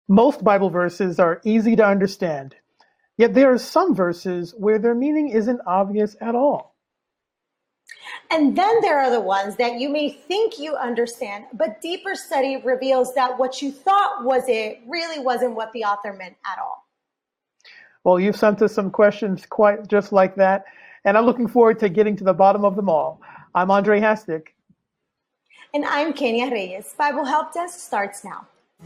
Most Bible verses are easy to understand, yet there are some verses where their meaning isn't obvious at all. And then there are the ones that you may think you understand, but deeper study reveals that what you thought was it really wasn't what the author meant at all. Well, you've sent us some questions quite just like that, and I'm looking forward to getting to the bottom of them all. I'm Andre Hastic. And I'm Kenya Reyes. Bible Help Desk starts now.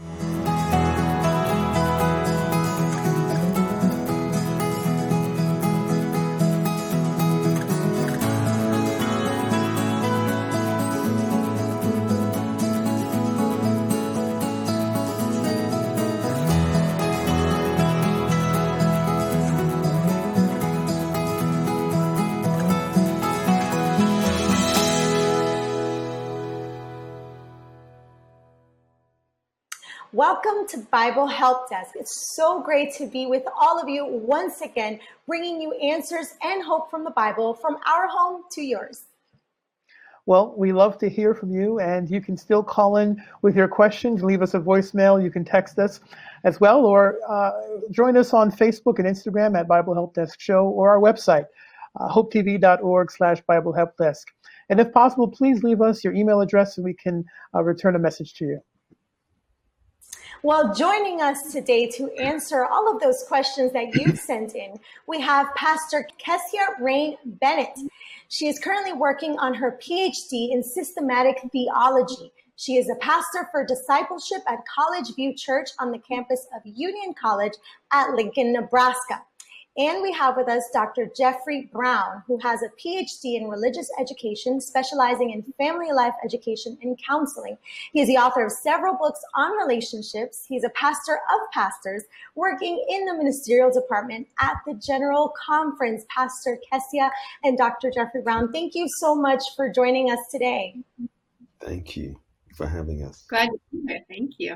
Welcome to Bible Help Desk. It's so great to be with all of you once again, bringing you answers and hope from the Bible, from our home to yours. Well, we love to hear from you, and you can still call in with your questions, leave us a voicemail, you can text us as well, or join us on Facebook and Instagram at Bible Help Desk Show, or our website, hopetv.org/Bible Help Desk. And if possible, please leave us your email address so we can return a message to you. Well, joining us today to answer all of those questions that you've sent in, we have Pastor Kessia Rain Bennett. She is currently working on her PhD in systematic theology. She is a pastor for discipleship at College View Church on the campus of Union College at Lincoln, Nebraska. And we have with us Dr. Jeffrey Brown, who has a PhD in religious education, specializing in family life education and counseling. He is the author of several books on relationships. He's a pastor of pastors working in the ministerial department at the General Conference. Pastor Kessia and Dr. Jeffrey Brown, thank you so much for joining us today. Thank you for having us. Glad to be here. Thank you.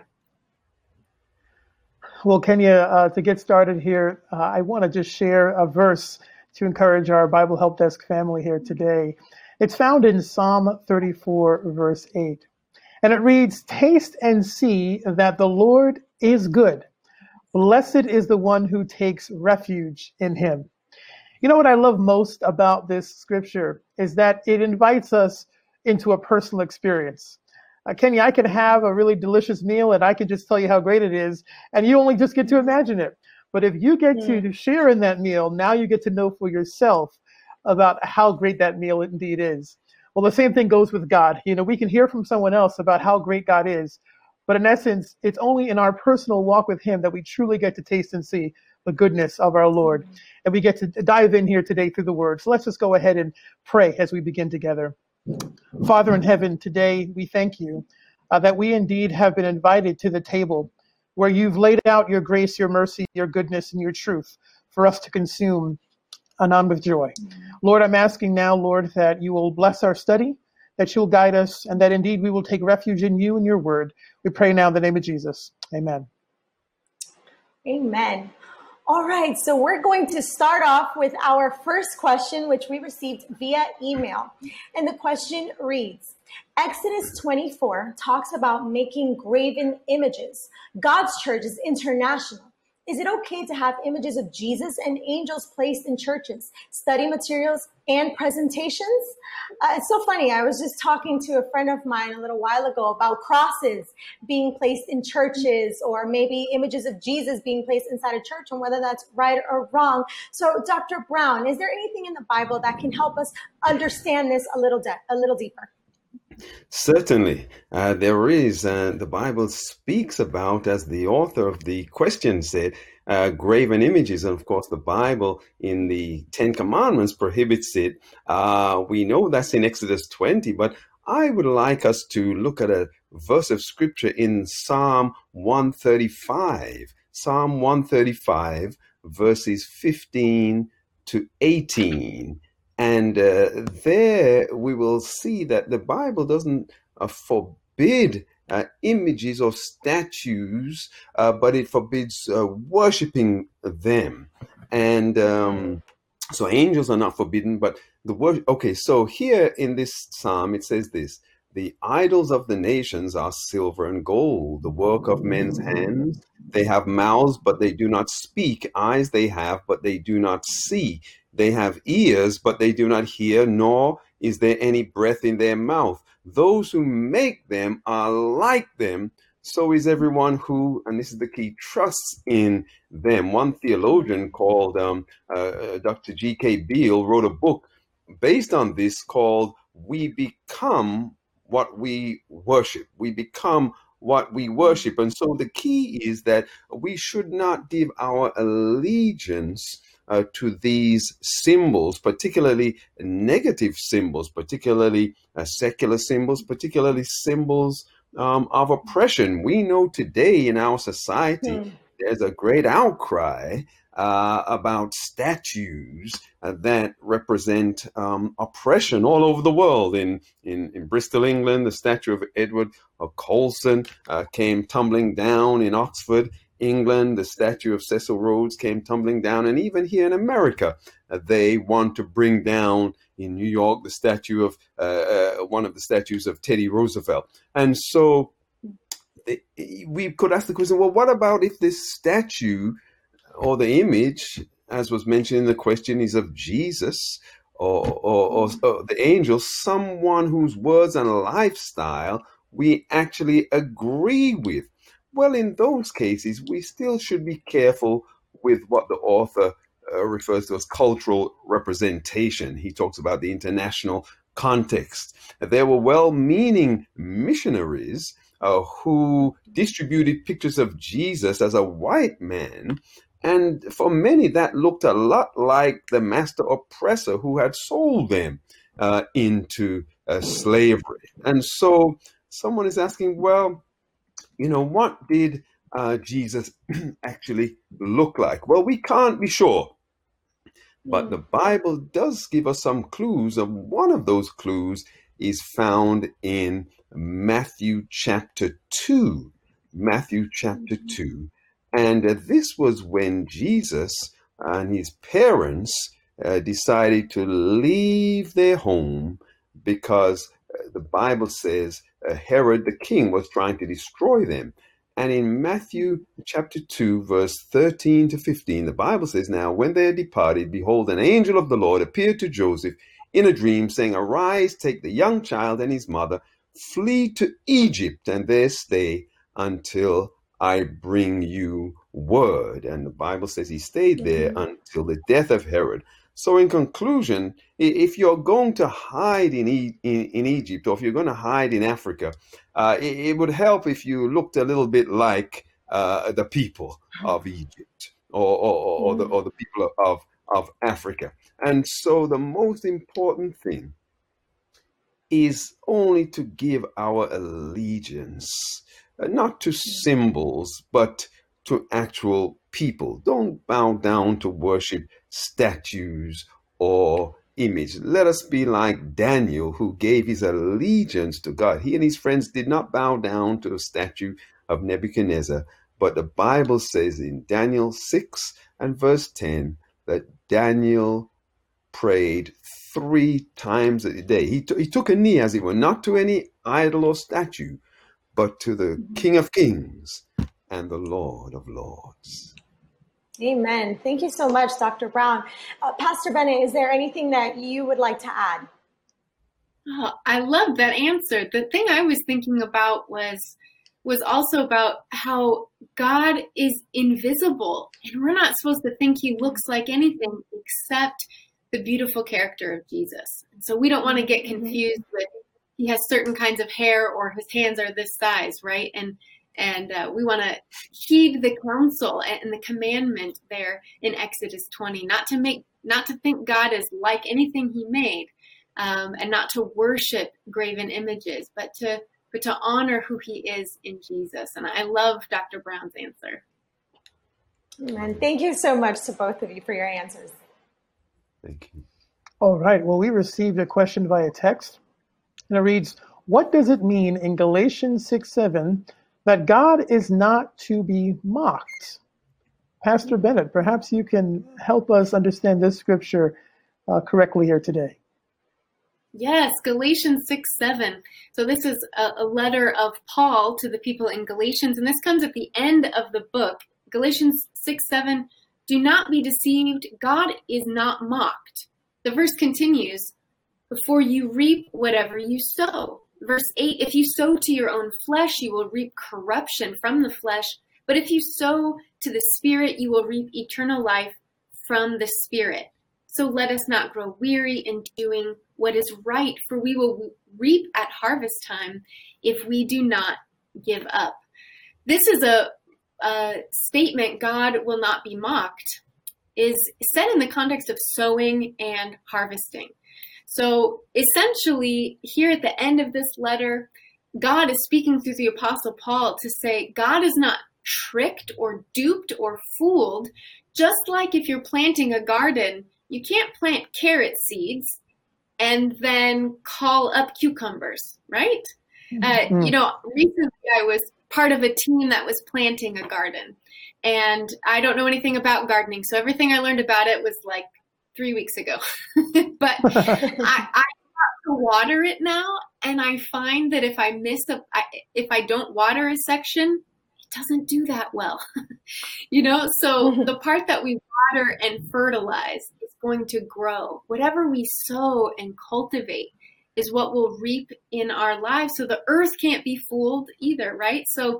Well, Kenya, to get started here, I want to just share a verse to encourage our Bible Help Desk family here today. It's found in Psalm 34, verse 8. And it reads, "Taste and see that the Lord is good. Blessed is the one who takes refuge in him." You know what I love most about this scripture is that it invites us into a personal experience. Kenya, I could have a really delicious meal and I could just tell you how great it is, and you only just get to imagine it. But if you get to share in that meal, now you get to know for yourself about how great that meal indeed is. Well, the same thing goes with God. You know, we can hear from someone else about how great God is, but in essence, it's only in our personal walk with him that we truly get to taste and see the goodness of our Lord. And we get to dive in here today through the word. So let's just go ahead and pray as we begin together. Father in heaven, today we thank you that we indeed have been invited to the table where you've laid out your grace, your mercy, your goodness, and your truth for us to consume anon with joy. Lord, I'm asking now, Lord, that you will bless our study, that you'll guide us, and that indeed we will take refuge in you and your word. We pray now in the name of Jesus. Amen. Amen. All right, so we're going to start off with our first question, which we received via email. And the question reads, Exodus 24 talks about making graven images. God's church is international. Is it okay to have images of Jesus and angels placed in churches, study materials, and presentations? It's so funny. I was just talking to a friend of mine a little while ago about crosses being placed in churches, or maybe images of Jesus being placed inside a church, and whether that's right or wrong. So, Dr. Brown, is there anything in the Bible that can help us understand this a little deeper? Certainly, there is. The Bible speaks about, as the author of the question said, graven images. And of course, the Bible in the Ten Commandments prohibits it. We know that's in Exodus 20, but I would like us to look at a verse of scripture in Psalm 135. Psalm 135, verses 15 to 18. And there we will see that the Bible doesn't forbid images or statues, but it forbids worshiping them. And so angels are not forbidden, but the worship. Okay, so here in this psalm, it says this: the idols of the nations are silver and gold, the work of men's hands. They have mouths, but they do not speak. Eyes they have, but they do not see. They have ears, but they do not hear, nor is there any breath in their mouth. Those who make them are like them. So is everyone who, and this is the key, trusts in them. One theologian called Dr. G.K. Beale wrote a book based on this called We Become What We Worship. We become what we worship. And so the key is that we should not give our allegiance to these symbols, particularly negative symbols, particularly secular symbols, particularly symbols of oppression. We know today in our society, there's a great outcry about statues that represent oppression all over the world. In Bristol, England, the statue of Edward Colston came tumbling down. In Oxford, England, the statue of Cecil Rhodes came tumbling down. And even here in America, they want to bring down, in New York, the statue of one of the statues of Teddy Roosevelt. And so we could ask the question, well, what about if this statue or the image, as was mentioned in the question, is of Jesus or the angel, someone whose words and lifestyle we actually agree with? Well, in those cases, we still should be careful with what the author refers to as cultural representation. He talks about the international context. There were well-meaning missionaries who distributed pictures of Jesus as a white man. And for many, that looked a lot like the master oppressor who had sold them into slavery. And so someone is asking, well, what did Jesus actually look like? Well, we can't be sure. But the Bible does give us some clues, and one of those clues is found in Matthew chapter 2. Matthew chapter 2. And this was when Jesus and his parents decided to leave their home because the Bible says Herod the king was trying to destroy them. And in Matthew chapter 2, verse 13 to 15, the Bible says, now when they had departed, behold, an angel of the Lord appeared to Joseph in a dream, saying, arise, take the young child and his mother, flee to Egypt, and there stay until I bring you word. And the Bible says he stayed there until the death of Herod. So in conclusion, if you're going to hide in Egypt, or if you're going to hide in Africa, it would help if you looked a little bit like the people of Egypt or the people of Africa. And so the most important thing is only to give our allegiance, not to symbols, but to actual people. Don't bow down to worship statues or image. Let us be like Daniel, who gave his allegiance to God. He and his friends did not bow down to a statue of Nebuchadnezzar, but the Bible says in Daniel 6 and verse 10 that Daniel prayed 3 times a day. He took a knee, as it were, not to any idol or statue, but to the King of Kings and the Lord of Lords. Amen. Thank you so much, Dr. Brown. Pastor Bennett, is there anything that you would like to add? Oh, I love that answer. The thing I was thinking about was also about how God is invisible, and we're not supposed to think he looks like anything except the beautiful character of Jesus. And so we don't want to get confused with he has certain kinds of hair or his hands are this size, right? And we want to heed the counsel and the commandment there in Exodus 20, not to think God is like anything he made, and not to worship graven images, but to honor who he is in Jesus. And I love Dr. Brown's answer. Amen. Thank you so much to both of you for your answers. Thank you. All right. Well, we received a question via text, and it reads, what does it mean in Galatians 6:7 that God is not to be mocked? Pastor Bennett, perhaps you can help us understand this scripture correctly here today. Yes, Galatians 6:7. So this is a letter of Paul to the people in Galatians, and this comes at the end of the book. Galatians 6:7, do not be deceived. God is not mocked. The verse continues, before you reap whatever you sow. Verse 8, if you sow to your own flesh, you will reap corruption from the flesh. But if you sow to the Spirit, you will reap eternal life from the Spirit. So let us not grow weary in doing what is right, for we will reap at harvest time if we do not give up. This is a statement, God will not be mocked, is said in the context of sowing and harvesting. So essentially, here at the end of this letter, God is speaking through the Apostle Paul to say, God is not tricked or duped or fooled. Just like if you're planting a garden, you can't plant carrot seeds and then call up cucumbers, right? Recently I was part of a team that was planting a garden, and I don't know anything about gardening, so everything I learned about it was like 3 weeks ago. But I have to water it now, and I find that if I don't water a section, it doesn't do that well. So the part that we water and fertilize is going to grow. Whatever we sow and cultivate is what we'll reap in our lives. So the earth can't be fooled either, right? So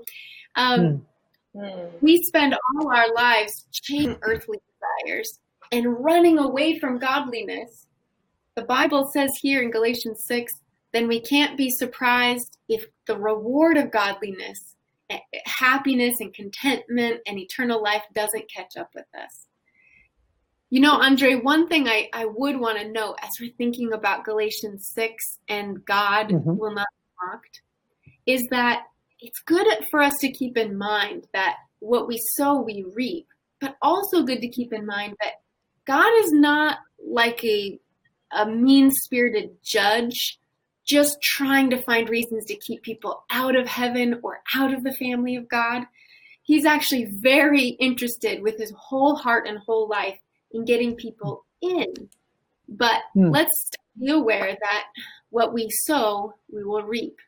we spend all our lives chasing earthly desires and running away from godliness. The Bible says here in Galatians 6, then we can't be surprised if the reward of godliness, happiness and contentment and eternal life doesn't catch up with us. Andre, one thing I would want to note as we're thinking about Galatians 6 and God will not be mocked, is that it's good for us to keep in mind that what we sow, we reap, but also good to keep in mind that God is not like a mean-spirited judge just trying to find reasons to keep people out of heaven or out of the family of God. He's actually very interested with his whole heart and whole life in getting people in. But let's be aware that what we sow, we will reap.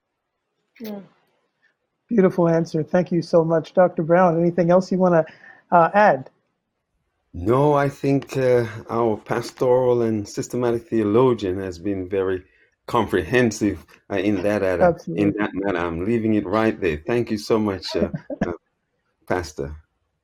Beautiful answer. Thank you so much, Dr. Brown. Anything else you want to add? No, I think our pastoral and systematic theologian has been very comprehensive in that matter. I'm leaving it right there. Thank you so much, Pastor.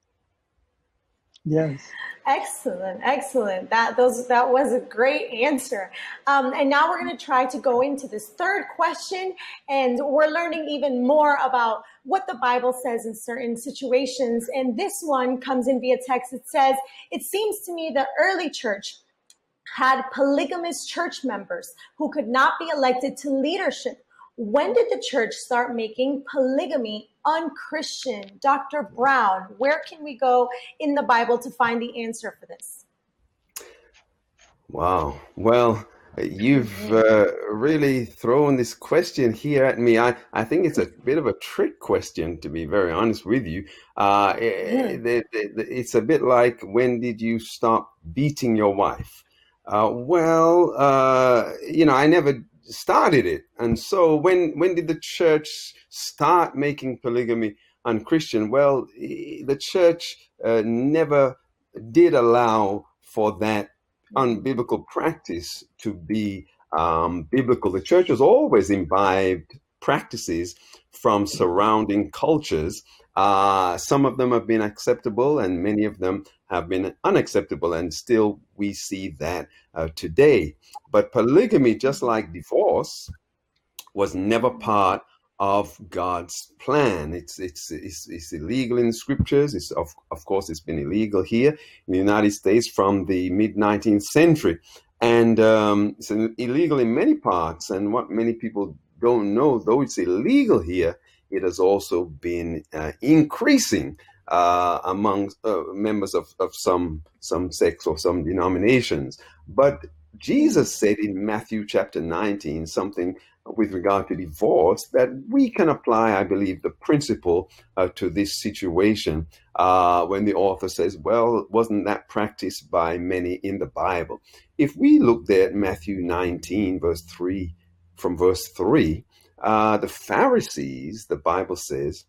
Yes. Excellent. That was a great answer. And now we're going to try to go into this third question, and we're learning even more about what the Bible says in certain situations. And this one comes in via text. It says, it seems to me the early church had polygamous church members who could not be elected to leadership. When did the church start making polygamy unchristian? Dr. Brown, where can we go in the Bible to find the answer for this? Wow. Well, you've really thrown this question here at me. I think it's a bit of a trick question, to be very honest with you. It's a bit like, when did you stop beating your wife? I never started it. And so when did the church start making polygamy unchristian? Well, the church never did allow for that unbiblical practice to be biblical. The church has always imbibed practices from surrounding cultures. Some of them have been acceptable and many of them have been unacceptable, and still we see that today. But polygamy, just like divorce, was never part of God's plan. It's illegal in scriptures. It's of course it's been illegal here in the United States from the mid-19th century, and it's illegal in many parts. And what many people don't know, though it's illegal here, it has also been increasing among members of some sects or some denominations. But Jesus said in Matthew chapter 19 something with regard to divorce, that we can apply, I believe, the principle to this situation when the author says, well, wasn't that practiced by many in the Bible? If we look there at Matthew 19, verse 3, from verse 3, the Pharisees, the Bible says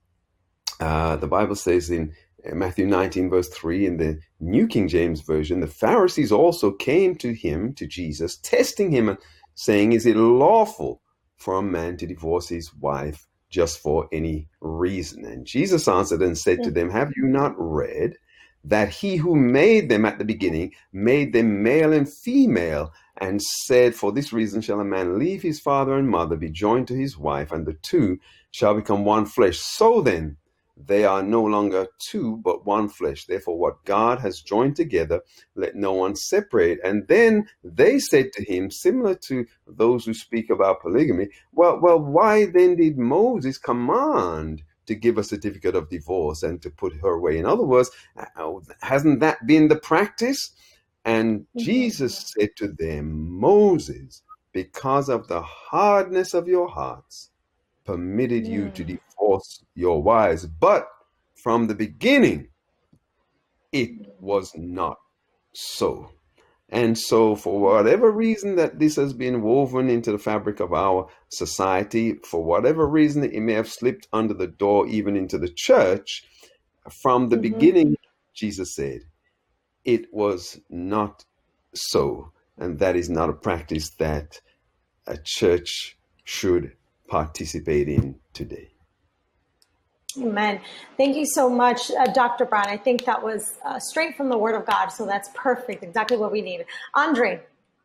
in Matthew 19, verse 3, in the New King James Version, the Pharisees also came to him, to Jesus, testing him and saying, is it lawful for a man to divorce his wife just for any reason? And Jesus answered and said to them, have you not read that he who made them at the beginning made them male and female, and said, for this reason shall a man leave his father and mother, be joined to his wife, and the two shall become one flesh. So then, they are no longer two, but one flesh. Therefore, what God has joined together, let no one separate. And then they said to him, similar to those who speak about polygamy, well, why then did Moses command to give a certificate of divorce and to put her away? In other words, hasn't that been the practice? And Jesus said to them, Moses, because of the hardness of your hearts, permitted you to divorce your wives, but from the beginning it was not so. And so, for whatever reason that this has been woven into the fabric of our society, for whatever reason it may have slipped under the door even into the church, from the beginning, Jesus said, it was not so. And that is not a practice that a church should participate in today. Amen. Thank you so much, Dr. Brown. I think that was straight from the Word of God, so that's perfect, exactly what we need. Andre.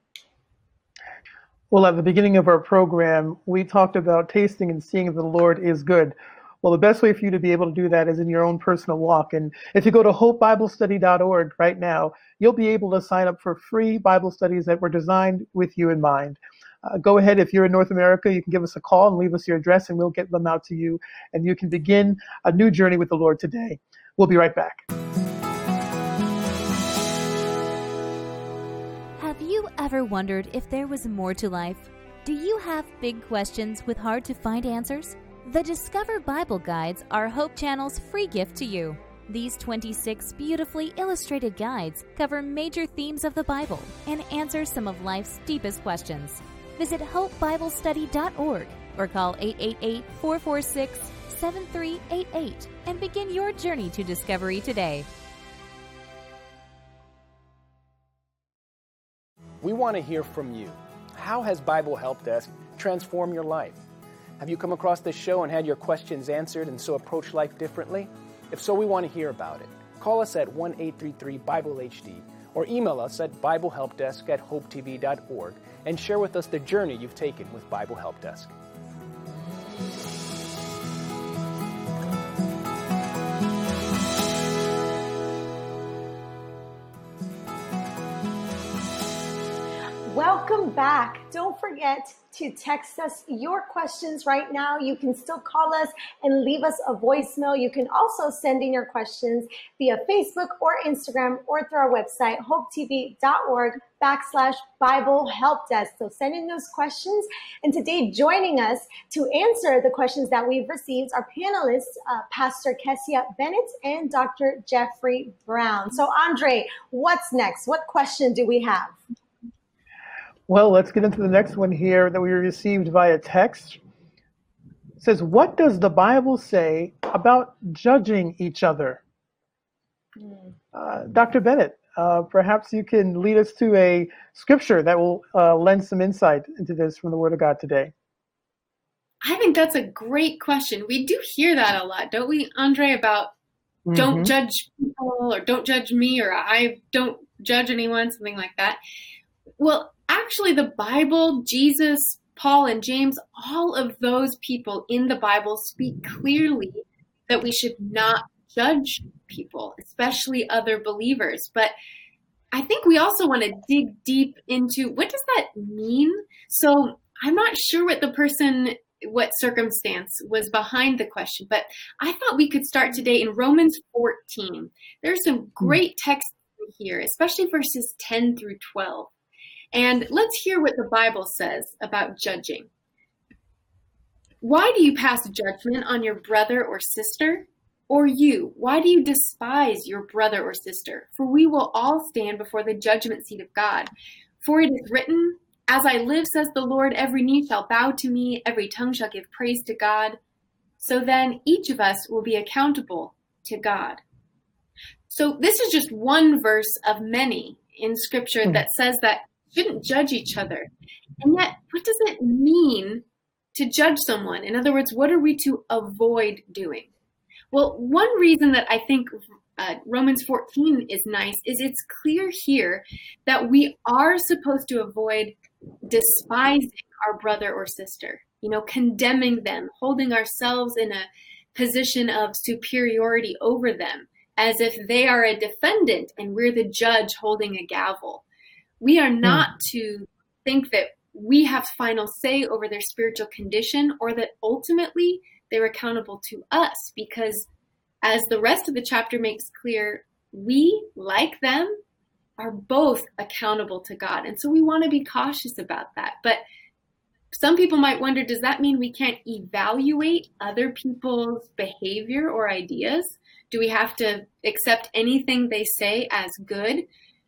Well, at the beginning of our program, we talked about tasting and seeing that the Lord is good. Well, the best way for you to be able to do that is in your own personal walk. And if you go to hopebiblestudy.org right now, you'll be able to sign up for free Bible studies that were designed with you in mind. Go ahead, if you're in North America, you can give us a call and leave us your address, and we'll get them out to you. And you can begin a new journey with the Lord today. We'll be right back. Have you ever wondered if there was more to life? Do you have big questions with hard-to-find answers? The Discover Bible Guides are Hope Channel's free gift to you. These 26 beautifully illustrated guides cover major themes of the Bible and answer some of life's deepest questions. Visit hopebiblestudy.org or call 888-446-7388 and begin your journey to discovery today. We want to hear from you. How has Bible Help Desk transformed your life? Have you come across this show and had your questions answered and so approach life differently? If so, we want to hear about it. Call us at 1-833-BIBLE-HD or email us at BibleHelpDesk@hopetv.org and share with us the journey you've taken with Bible Help Desk. Welcome back. Don't forget to text us your questions right now. You can still call us and leave us a voicemail. You can also send in your questions via Facebook or Instagram or through our website, hopetv.org/Bible Help Desk. So send in those questions. And today joining us to answer the questions that we've received are panelists, Pastor Kesia Bennett and Dr. Jeffrey Brown. So Andre, what's next? What question do we have? Well, let's get into the next one here that we received via text. It says, what does the Bible say about judging each other? Dr. Bennett, perhaps you can lead us to a scripture that will lend some insight into this from the Word of God today. I think that's a great question. We do hear that a lot, don't we, Andre, about don't judge people or don't judge me or I don't judge anyone, something like that. Well, actually, the Bible, Jesus, Paul, and James, all of those people in the Bible speak clearly that we should not judge people, especially other believers. But I think we also want to dig deep into what does that mean? So I'm not sure what circumstance was behind the question, but I thought we could start today in Romans 14. There's some great text here, especially verses 10 through 12. And let's hear what the Bible says about judging. Why do you pass judgment on your brother or sister? Or you, why do you despise your brother or sister? For we will all stand before the judgment seat of God. For it is written, as I live, says the Lord, every knee shall bow to me, every tongue shall give praise to God. So then each of us will be accountable to God. So this is just one verse of many in Scripture that says that we shouldn't judge each other. And yet, what does it mean to judge someone? In other words, what are we to avoid doing? Well, one reason that I think Romans 14 is nice is it's clear here that we are supposed to avoid despising our brother or sister, condemning them, holding ourselves in a position of superiority over them, as if they are a defendant and we're the judge holding a gavel. We are not to think that we have final say over their spiritual condition, or that ultimately they're accountable to us, because as the rest of the chapter makes clear, we, like them, are both accountable to God. And so we want to be cautious about that. But some people might wonder, does that mean we can't evaluate other people's behavior or ideas? Do we have to accept anything they say as good?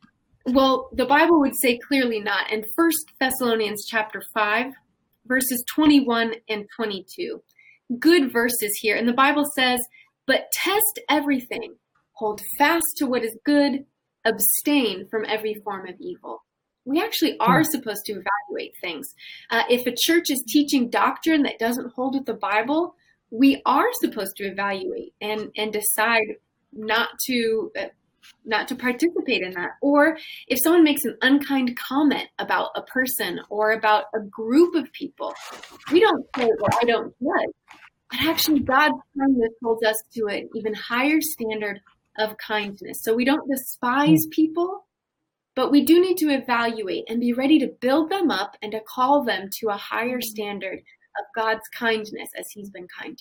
Well, the Bible would say clearly not. In 1 Thessalonians chapter 5, verses 21 and 22. Good verses here. And the Bible says, but test everything, hold fast to what is good, abstain from every form of evil. We actually are supposed to evaluate things. If a church is teaching doctrine that doesn't hold with the Bible, we are supposed to evaluate and decide not to participate in that. Or if someone makes an unkind comment about a person or about a group of people, we don't say, well, I don't judge. But actually, God's kindness holds us to an even higher standard of kindness. So we don't despise people, but we do need to evaluate and be ready to build them up and to call them to a higher standard of God's kindness as he's been kind to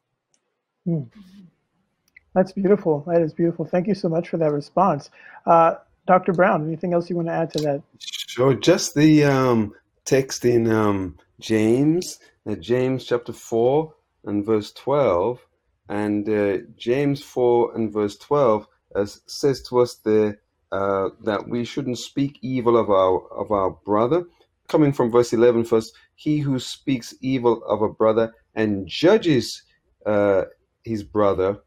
us. That's beautiful. That is beautiful. Thank you so much for that response. Dr. Brown, anything else you want to add to that? Sure. Just the text in James chapter 4 and verse 12. And James 4 and verse 12 says to us there that we shouldn't speak evil of our brother. Coming from verse 11 first, he who speaks evil of a brother and judges his brother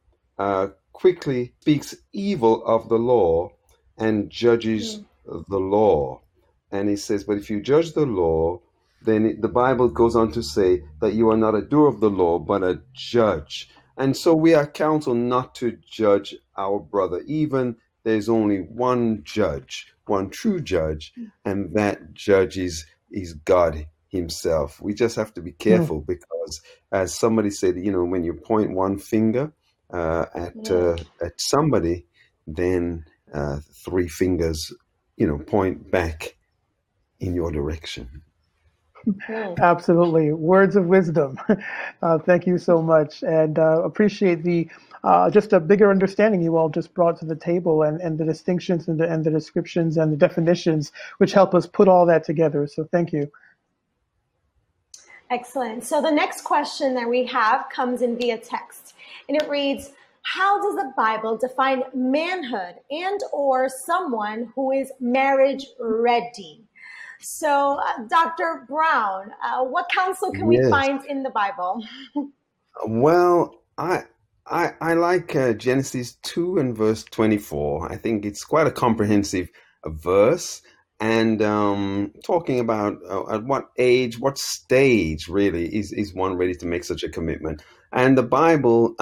quickly speaks evil of the law and judges the law. And he says, but if you judge the law, then the Bible goes on to say that you are not a doer of the law, but a judge. And so we are counseled not to judge our brother. Even there's only one judge, one true judge, and that judge is God himself. We just have to be careful because, as somebody said, when you point one finger at somebody, then three fingers, point back in your direction. Absolutely. Words of wisdom. Thank you so much. And appreciate the just a bigger understanding you all just brought to the table, and the distinctions and the descriptions and the definitions, which help us put all that together. So thank you. Excellent. So the next question that we have comes in via text, and it reads, how does the Bible define manhood and or someone who is marriage ready? So, Dr. Brown, what counsel can we find in the Bible? Well, I like Genesis 2 and verse 24. I think it's quite a comprehensive verse, and talking about at what age, what stage really is one ready to make such a commitment. And the Bible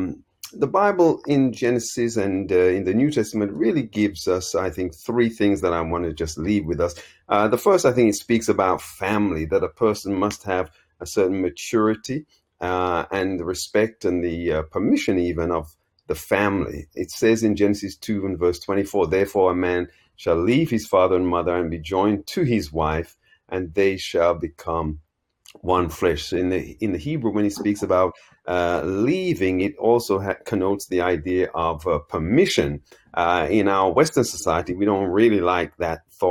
in Genesis and in the New Testament really gives us, I think, three things that I want to just leave with us. The first, I think, it speaks about family, that a person must have a certain maturity and the respect and the permission even of the family. It says in Genesis 2 and verse 24, therefore a man shall leave his father and mother and be joined to his wife, and they shall become one flesh. In the Hebrew, when he speaks about leaving, it also connotes the idea of permission. In our Western society, we don't really like that thought.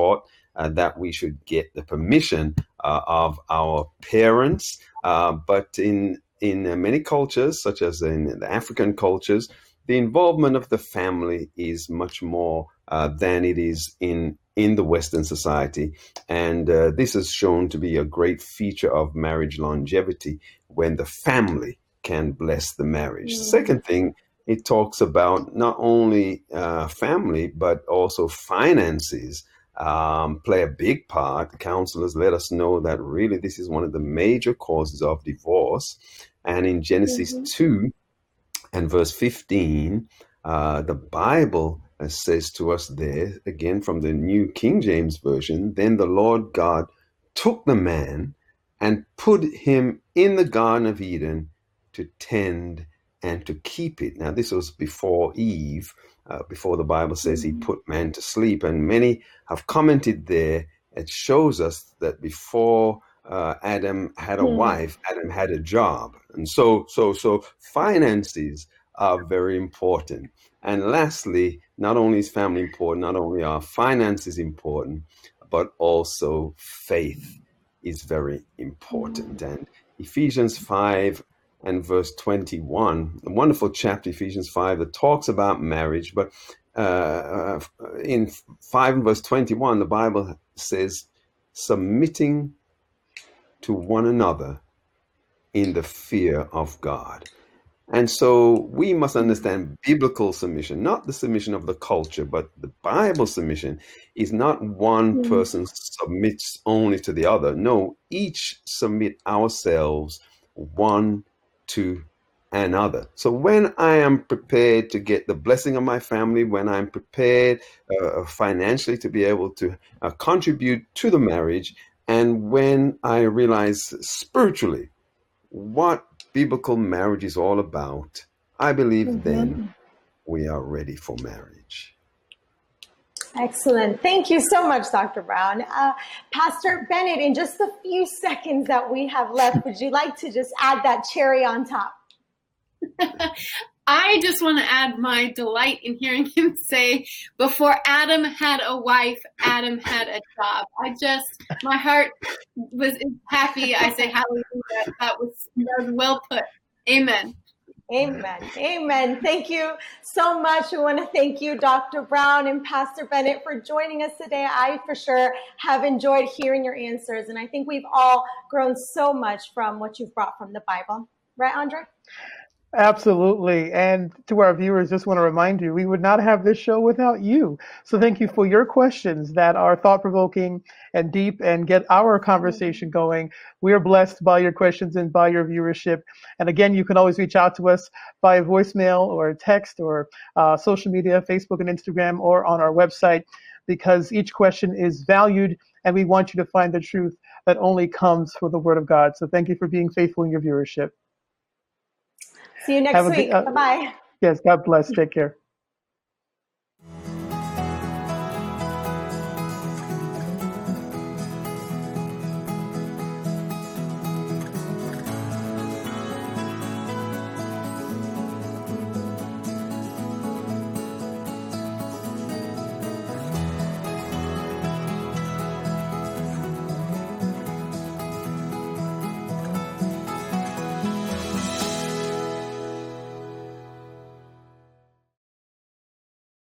that we should get the permission of our parents. But in many cultures, such as in the African cultures, the involvement of the family is much more than it is in the Western society. And this is shown to be a great feature of marriage longevity when the family can bless the marriage. The second thing, it talks about not only family, but also finances play a big part. Counselors let us know that really this is one of the major causes of divorce. And in Genesis 2 and verse 15, the Bible says to us there, again from the New King James Version, then the Lord God took the man and put him in the Garden of Eden to tend and to keep it. Now, this was before Eve, before the Bible says he put man to sleep. And many have commented there. It shows us that before Adam had a wife, Adam had a job. And so finances are very important. And lastly, not only is family important, not only are finances important, but also faith is very important. And Ephesians 5 and verse 21, a wonderful chapter, Ephesians 5, that talks about marriage. But in 5 and verse 21, the Bible says, submitting to one another in the fear of God. And so we must understand biblical submission, not the submission of the culture, but the Bible submission is not one person submits only to the other. No, each submit ourselves one to another. So when I am prepared to get the blessing of my family, when I'm prepared financially to be able to contribute to the marriage, and when I realize spiritually what biblical marriage is all about, I believe then we are ready for marriage. Excellent. Thank you so much, Dr. Brown. Pastor Bennett, in just the few seconds that we have left, would you like to just add that cherry on top? I just want to add my delight in hearing him say, before Adam had a wife, Adam had a job. My heart was happy. I say hallelujah. That was well put. Amen. Amen. Amen. Thank you so much. We want to thank you, Dr. Brown and Pastor Bennett, for joining us today. I, for sure, have enjoyed hearing your answers, and I think we've all grown so much from what you've brought from the Bible. Right, Andre? Absolutely. And to our viewers, just want to remind you, we would not have this show without you. So thank you for your questions that are thought-provoking and deep and get our conversation going. We are blessed by your questions and by your viewership. And again, you can always reach out to us via voicemail or text or social media, Facebook and Instagram, or on our website, because each question is valued and we want you to find the truth that only comes from the Word of God. So thank you for being faithful in your viewership. See you next week. Bye-bye. Yes, God bless. Take care.